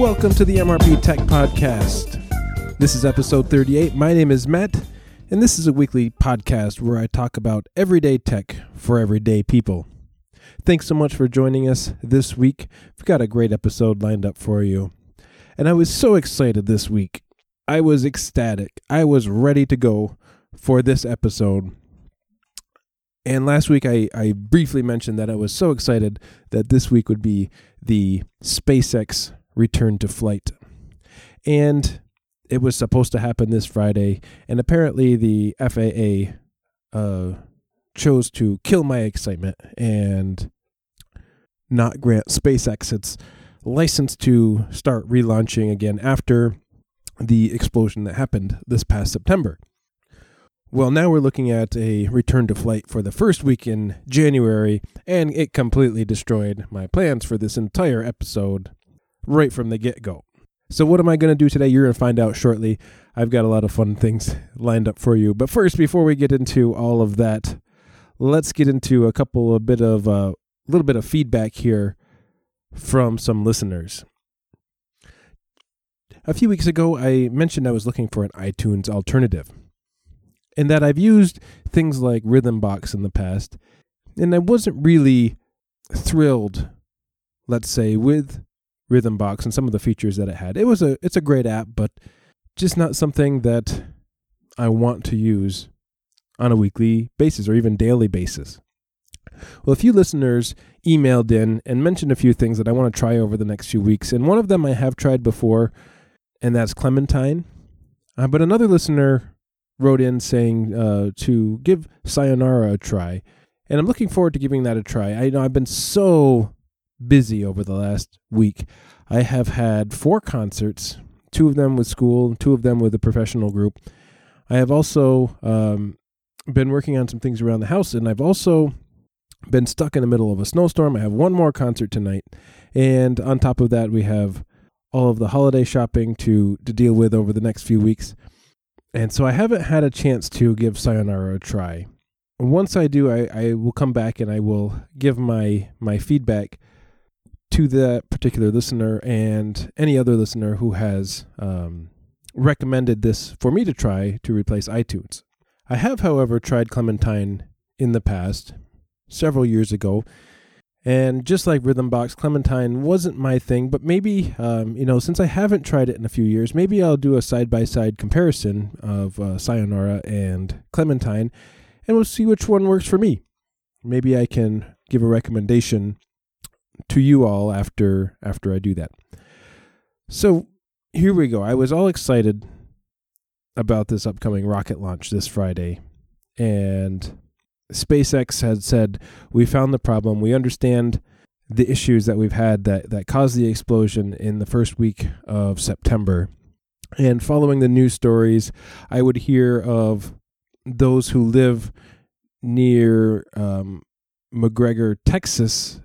Welcome to the MRP Tech Podcast. This is episode 38. My name is Matt, and this is a weekly podcast where I talk about everyday tech for everyday people. Thanks so much for joining us this week. We've got a great episode lined up for you. And I was so excited this week. I was ecstatic. I was ready to go for this episode. And last week I briefly mentioned that I was so excited that this week would be the SpaceX return to flight. And it was supposed to happen this Friday, and apparently the FAA chose to kill my excitement and not grant SpaceX its license to start relaunching again after the explosion that happened this past September. Well, now we're looking at a return to flight for the first week in January, and it completely destroyed my plans for this entire episode right from the get-go. So what am I going to do today? You're going to find out shortly. I've got a lot of fun things lined up for you. But first, before we get into all of that, let's get into a little bit of feedback here from some listeners. A few weeks ago, I mentioned I was looking for an iTunes alternative, and that I've used things like Rhythmbox in the past, and I wasn't really thrilled, let's say, with Rhythmbox and some of the features that it had. It's a great app, but just not something that I want to use on a weekly basis or even daily basis. Well, a few listeners emailed in and mentioned a few things that I want to try over the next few weeks, and one of them I have tried before, and that's Clementine. But another listener wrote in saying to give Sayonara a try, and I'm looking forward to giving that a try. I know I've been so busy over the last week. I have had 4 concerts, 2 of them with school, 2 of them with a professional group. I have also been working on some things around the house, and I've also been stuck in the middle of a snowstorm. I have one more concert tonight, and on top of that, we have all of the holiday shopping to deal with over the next few weeks. And so I haven't had a chance to give Sayonara a try. Once I do, I will come back and I will give my feedback to that particular listener and any other listener who has recommended this for me to try to replace iTunes. I have, however, tried Clementine in the past, several years ago, and just like Rhythmbox, Clementine wasn't my thing, but maybe, since I haven't tried it in a few years, maybe I'll do a side-by-side comparison of Sayonara and Clementine, and we'll see which one works for me. Maybe I can give a recommendation to you all after I do that. So here we go. I was all excited about this upcoming rocket launch this Friday, and SpaceX had said, we found the problem. We understand the issues that we've had that caused the explosion in the first week of September. And following the news stories, I would hear of those who live near McGregor, Texas,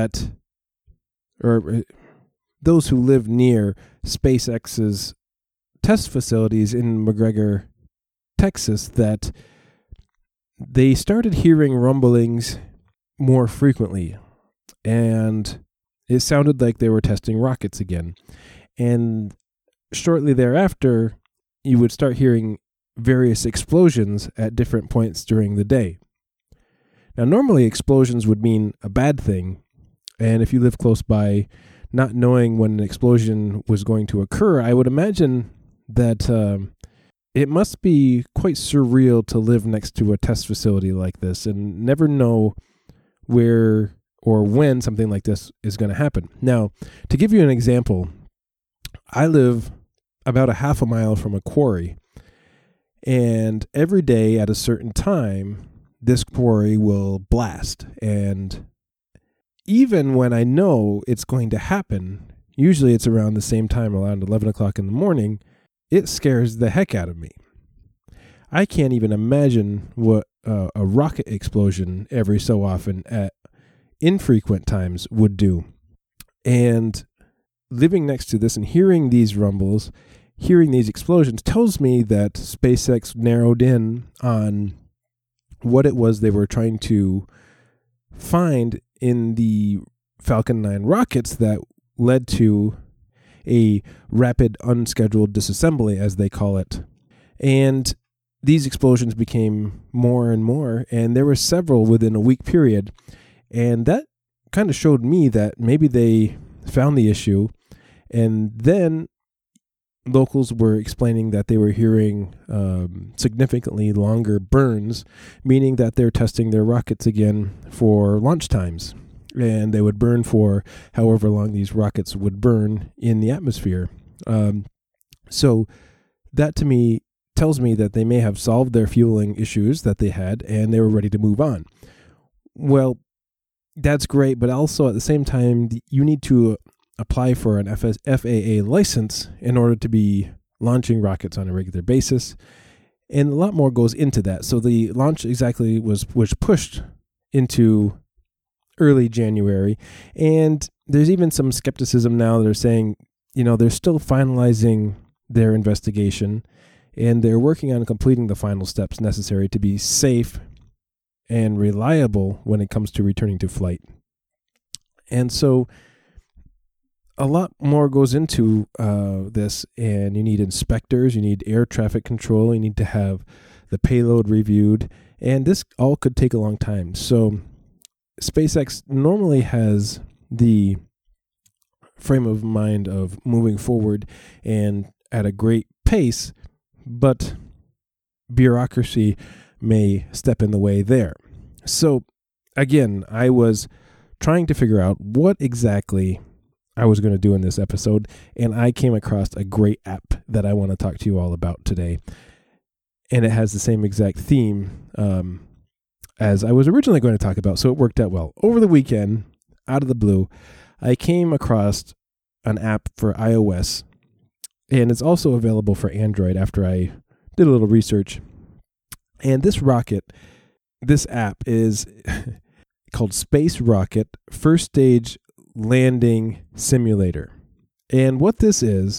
or those who live near SpaceX's test facilities in McGregor, Texas, that they started hearing rumblings more frequently, and it sounded like they were testing rockets again. And shortly thereafter, you would start hearing various explosions at different points during the day. Now, normally explosions would mean a bad thing, and if you live close by, not knowing when an explosion was going to occur, I would imagine that it must be quite surreal to live next to a test facility like this and never know where or when something like this is going to happen. Now, to give you an example, I live about a half a mile from a quarry, and every day at a certain time, this quarry will blast. And even when I know it's going to happen, usually it's around the same time, around 11 o'clock in the morning, it scares the heck out of me. I can't even imagine what a rocket explosion every so often at infrequent times would do. And living next to this and hearing these rumbles, hearing these explosions, tells me that SpaceX narrowed in on what it was they were trying to find in the Falcon 9 rockets that led to a rapid unscheduled disassembly, as they call it. And these explosions became more and more, and there were several within a week period. And that kind of showed me that maybe they found the issue, and then locals were explaining that they were hearing significantly longer burns, meaning that they're testing their rockets again for launch times. And they would burn for however long these rockets would burn in the atmosphere. So that to me tells me that they may have solved their fueling issues that they had, and they were ready to move on. Well, that's great, but also at the same time, you need to apply for an FAA license in order to be launching rockets on a regular basis. And a lot more goes into that. So the launch exactly was pushed into early January. And there's even some skepticism now. They're saying, they're still finalizing their investigation, and they're working on completing the final steps necessary to be safe and reliable when it comes to returning to flight. And so a lot more goes into this, and you need inspectors, you need air traffic control, you need to have the payload reviewed, and this all could take a long time. So SpaceX normally has the frame of mind of moving forward and at a great pace, but bureaucracy may step in the way there. So again, I was trying to figure out what exactly I was going to do in this episode, and I came across a great app that I want to talk to you all about today. And it has the same exact theme as I was originally going to talk about, so it worked out well. Over the weekend, out of the blue, I came across an app for iOS, and it's also available for Android after I did a little research. And this app is called Space Rocket First Stage Landing Simulator. And what this is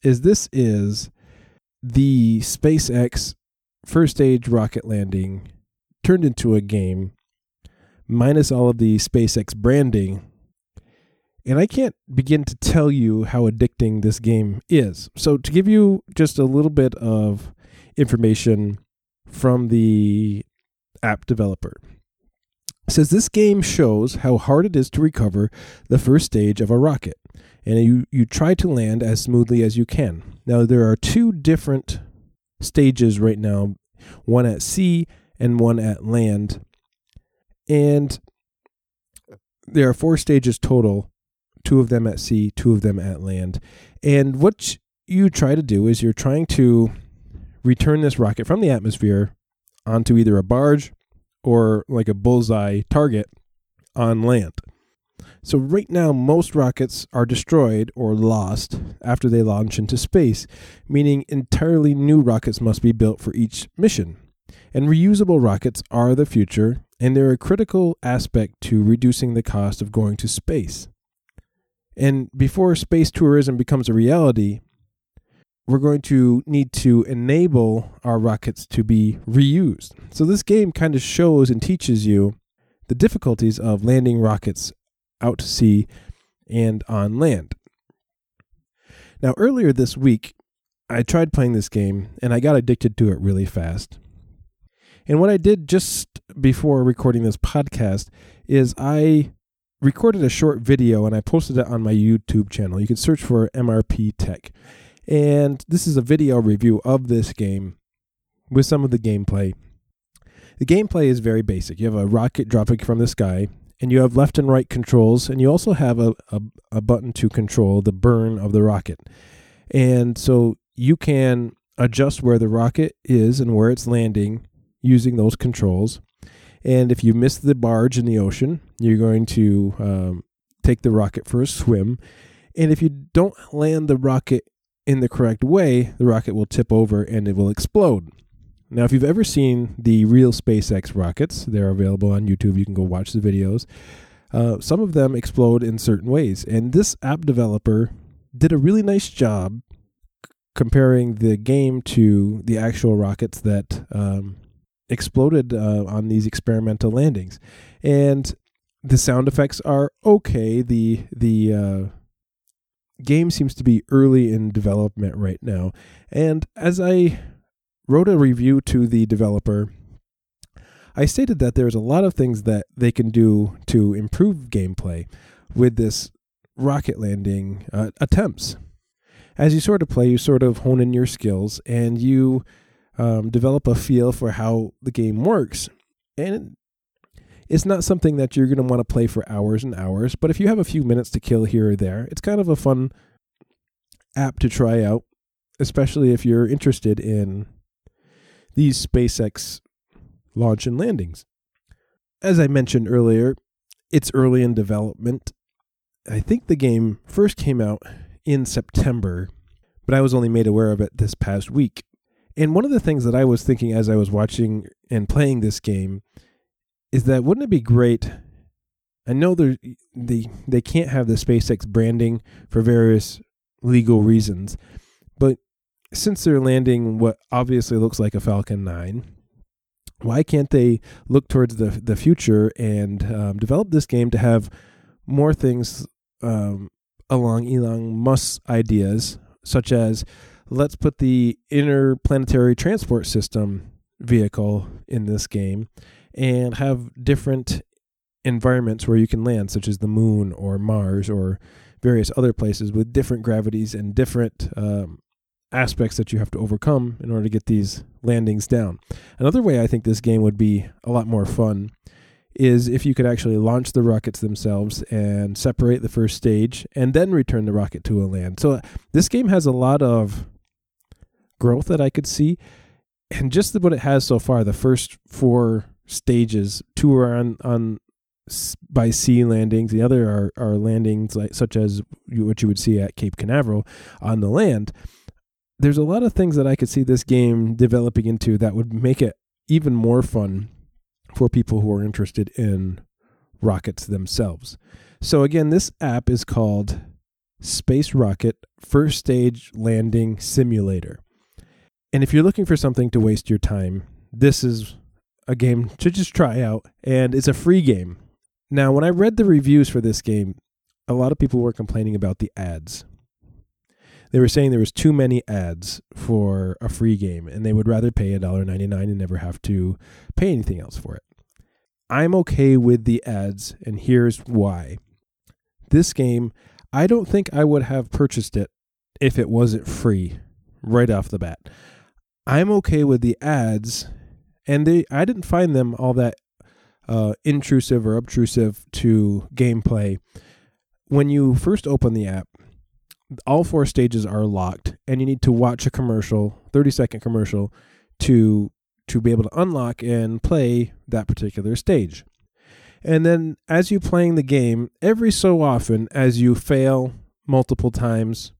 the SpaceX first stage rocket landing turned into a game, minus all of the SpaceX branding. And I can't begin to tell you how addicting this game is. So to give you just a little bit of information from the app developer, it says this game shows how hard it is to recover the first stage of a rocket, and you try to land as smoothly as you can. Now, there are two different stages right now, one at sea and one at land, and there are 4 stages total, 2 of them at sea, 2 of them at land. And what you try to do is you're trying to return this rocket from the atmosphere onto either a barge or like a bullseye target on land. So right now, most rockets are destroyed or lost after they launch into space, meaning entirely new rockets must be built for each mission. And reusable rockets are the future, and they're a critical aspect to reducing the cost of going to space. And before space tourism becomes a reality, we're going to need to enable our rockets to be reused. So this game kind of shows and teaches you the difficulties of landing rockets out to sea and on land. Now, earlier this week, I tried playing this game, and I got addicted to it really fast. And what I did just before recording this podcast is I recorded a short video, and I posted it on my YouTube channel. You can search for MRP Tech. And this is a video review of this game with some of the gameplay. The gameplay is very basic. You have a rocket dropping from the sky, and you have left and right controls, and you also have a button to control the burn of the rocket. And so you can adjust where the rocket is and where it's landing using those controls. And if you miss the barge in the ocean, you're going to take the rocket for a swim. And if you don't land the rocket in the correct way, the rocket will tip over and it will explode. Now, if you've ever seen the real SpaceX rockets, they're available on YouTube. You can go watch the videos. Some of them explode in certain ways. And this app developer did a really nice job comparing the game to the actual rockets that exploded on these experimental landings. And the sound effects are okay. The game seems to be early in development right now. And as I wrote a review to the developer, I stated that there's a lot of things that they can do to improve gameplay with this rocket landing attempts. As you sort of play, you sort of hone in your skills and you develop a feel for how the game works. And it's not something that you're going to want to play for hours and hours, but if you have a few minutes to kill here or there, it's kind of a fun app to try out, especially if you're interested in these SpaceX launch and landings. As I mentioned earlier, it's early in development. I think the game first came out in September, but I was only made aware of it this past week. And one of the things that I was thinking as I was watching and playing this game is that wouldn't it be great? I know they can't have the SpaceX branding for various legal reasons, but since they're landing what obviously looks like a Falcon 9, why can't they look towards the future and develop this game to have more things along Elon Musk's ideas, such as let's put the interplanetary transport system vehicle in this game and have different environments where you can land, such as the moon or Mars or various other places with different gravities and different aspects that you have to overcome in order to get these landings down. Another way I think this game would be a lot more fun is if you could actually launch the rockets themselves and separate the first stage and then return the rocket to a land. So this game has a lot of growth that I could see, and just what it has so far, the first 4 stages, 2 are on by sea landings, the other are landings such as what you would see at Cape Canaveral on the land. There's a lot of things that I could see this game developing into that would make it even more fun for people who are interested in rockets themselves. So again, this app is called Space Rocket First Stage Landing Simulator. And if you're looking for something to waste your time, this is a game to just try out, and it's a free game. Now, when I read the reviews for this game, a lot of people were complaining about the ads. They were saying there was too many ads for a free game, and they would rather pay $1.99 and never have to pay anything else for it. I'm okay with the ads, and here's why. This game, I don't think I would have purchased it if it wasn't free right off the bat. I'm okay with the ads, and I didn't find them all that intrusive or obtrusive to gameplay. When you first open the app, all 4 stages are locked, and you need to watch a commercial, 30-second commercial, to be able to unlock and play that particular stage. And then as you're playing the game, every so often, as you fail multiple times,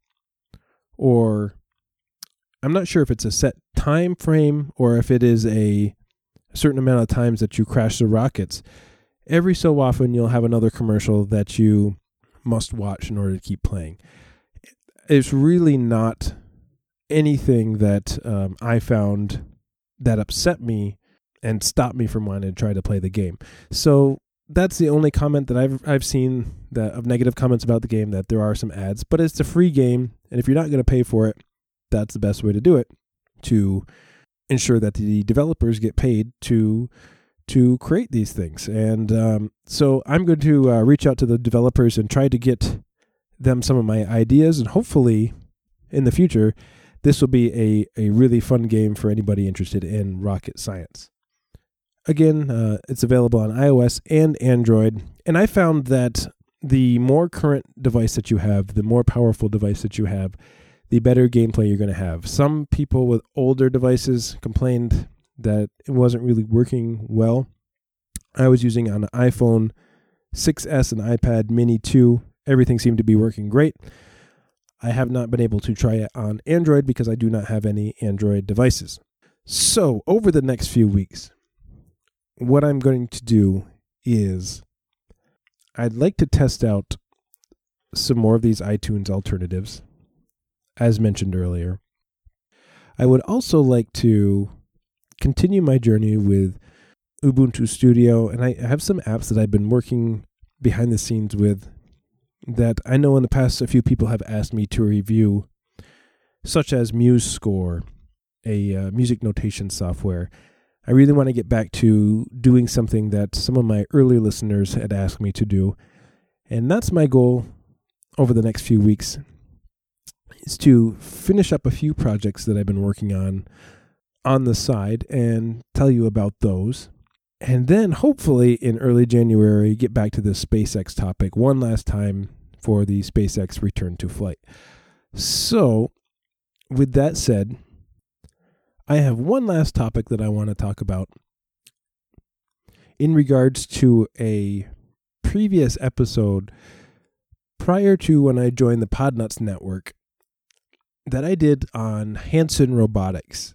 or I'm not sure if it's a set time frame or if it is a certain amount of times that you crash the rockets, every so often you'll have another commercial that you must watch in order to keep playing. It's really not anything that I found that upset me and stopped me from wanting to try to play the game. So that's the only comment that I've seen of negative comments about the game, that there are some ads, but it's a free game, and if you're not going to pay for it, that's the best way to do it, to ensure that the developers get paid to create these things. And so I'm going to reach out to the developers and try to get them some of my ideas, and hopefully in the future this will be a really fun game for anybody interested in rocket science. Again, it's available on iOS and Android, and I found that the more current device that you have, the more powerful device that you have, the better gameplay you're going to have. Some people with older devices complained that it wasn't really working well. I was using an iPhone 6S and iPad Mini 2. Everything seemed to be working great. I have not been able to try it on Android because I do not have any Android devices. So over the next few weeks, what I'm going to do is I'd like to test out some more of these iTunes alternatives, as mentioned earlier. I would also like to continue my journey with Ubuntu Studio, and I have some apps that I've been working behind the scenes with that I know in the past a few people have asked me to review, such as MuseScore, a music notation software. I really want to get back to doing something that some of my early listeners had asked me to do. And that's my goal over the next few weeks, is to finish up a few projects that I've been working on the side and tell you about those. And then hopefully in early January, get back to the SpaceX topic one last time for the SpaceX return to flight. So with that said, I have one last topic that I want to talk about in regards to a previous episode prior to when I joined the Podnuts Network that I did on Hanson Robotics.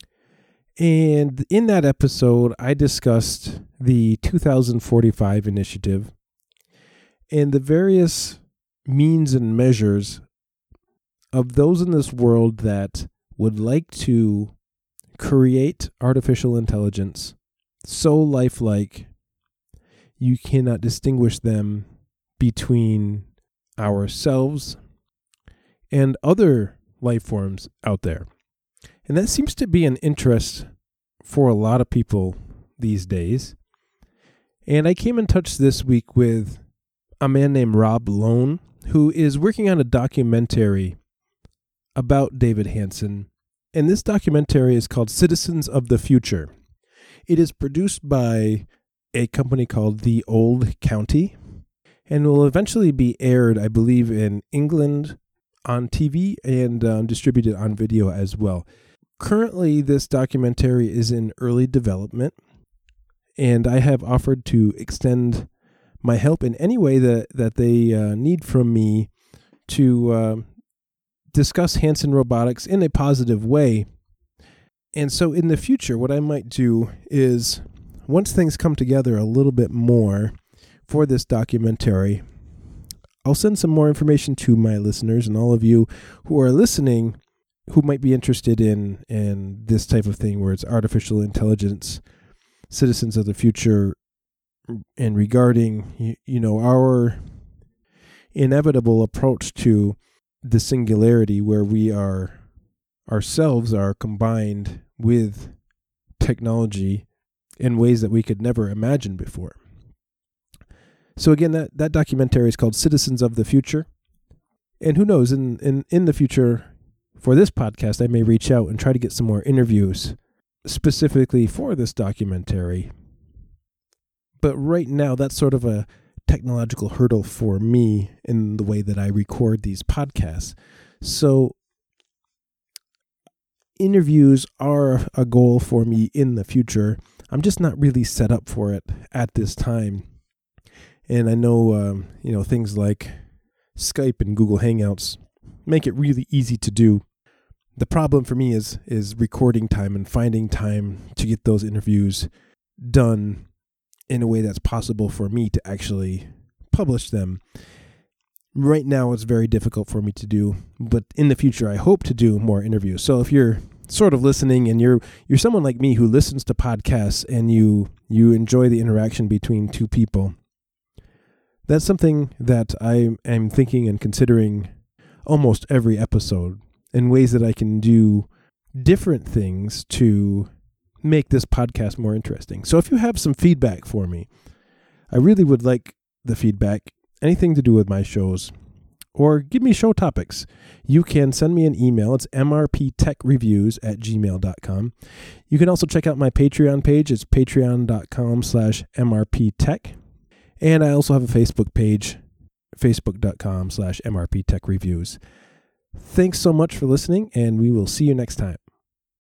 And in that episode, I discussed the 2045 initiative and the various means and measures of those in this world that would like to create artificial intelligence so lifelike you cannot distinguish them between ourselves and other life forms out there. And that seems to be an interest for a lot of people these days. And I came in touch this week with a man named Rob Lone, who is working on a documentary about David Hanson. And this documentary is called Citizens of the Future. It is produced by a company called The Old County and will eventually be aired, I believe, in England on TV and distributed on video as well. Currently, this documentary is in early development, and I have offered to extend my help in any way that they need from me to discuss Hanson Robotics in a positive way. And so in the future, what I might do is, once things come together a little bit more for this documentary, I'll send some more information to my listeners and all of you who are listening who might be interested in this type of thing where it's artificial intelligence, citizens of the future, and regarding, our inevitable approach to the singularity where we are ourselves are combined with technology in ways that we could never imagine before. So again, that documentary is called Citizens of the Future. And who knows, in the future, for this podcast, I may reach out and try to get some more interviews specifically for this documentary. But right now, that's sort of a technological hurdle for me in the way that I record these podcasts. So interviews are a goal for me in the future. I'm just not really set up for it at this time. And I know, things like Skype and Google Hangouts make it really easy to do. The problem for me is recording time and finding time to get those interviews done in a way that's possible for me to actually publish them. Right now, it's very difficult for me to do, but in the future, I hope to do more interviews. So if you're sort of listening and you're someone like me who listens to podcasts and you enjoy the interaction between two people, that's something that I am thinking and considering almost every episode in ways that I can do different things to make this podcast more interesting. So if you have some feedback for me, I really would like the feedback, anything to do with my shows, or give me show topics. You can send me an email. It's mrptechreviews@gmail.com. You can also check out my Patreon page. It's patreon.com/mrptech. And I also have a Facebook page, facebook.com/mrptechreviews. Thanks so much for listening, and we will see you next time.